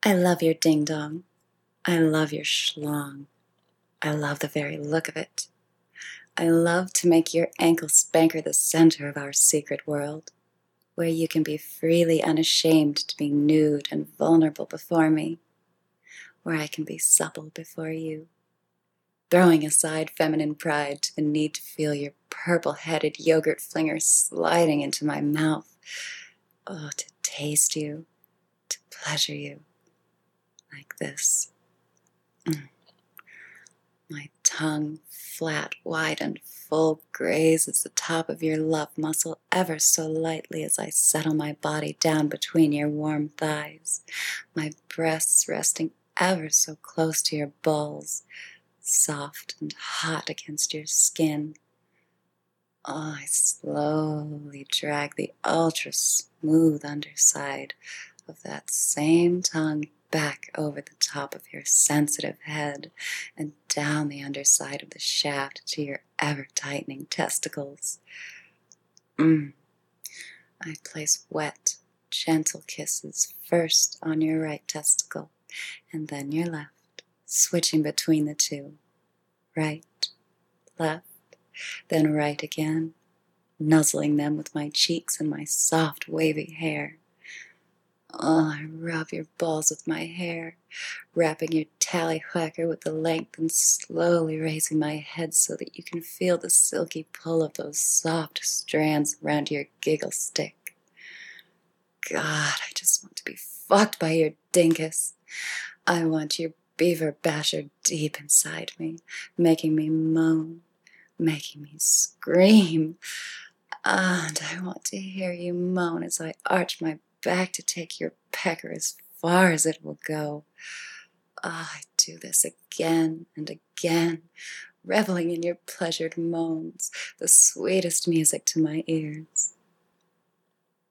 I love your ding-dong. I love your schlong. I love the very look of it. I love to make your ankle spanker the center of our secret world, where you can be freely unashamed to be nude and vulnerable before me, where I can be supple before you, throwing aside feminine pride to the need to feel your purple-headed yogurt flinger sliding into my mouth. Oh, to taste you, to pleasure you, like this. My tongue, flat, wide, and full, grazes the top of your love muscle ever so lightly as I settle my body down between your warm thighs, my breasts resting ever so close to your balls, soft and hot against your skin. Oh, I slowly drag the ultra-smooth underside of that same tongue back over the top of your sensitive head and down the underside of the shaft to your ever-tightening testicles. I place wet, gentle kisses first on your right testicle and then your left, switching between the two. Right, left, then right again, nuzzling them with my cheeks and my soft, wavy hair. Oh, I rub your balls with my hair, wrapping your tallywhacker with the length and slowly raising my head so that you can feel the silky pull of those soft strands around your giggle stick. God, I just want to be fucked by your dinkus. I want your beaver basher deep inside me, making me moan, making me scream. And I want to hear you moan as I arch my back to take your pecker as far as it will go. I do this again and again, reveling in your pleasured moans, the sweetest music to my ears.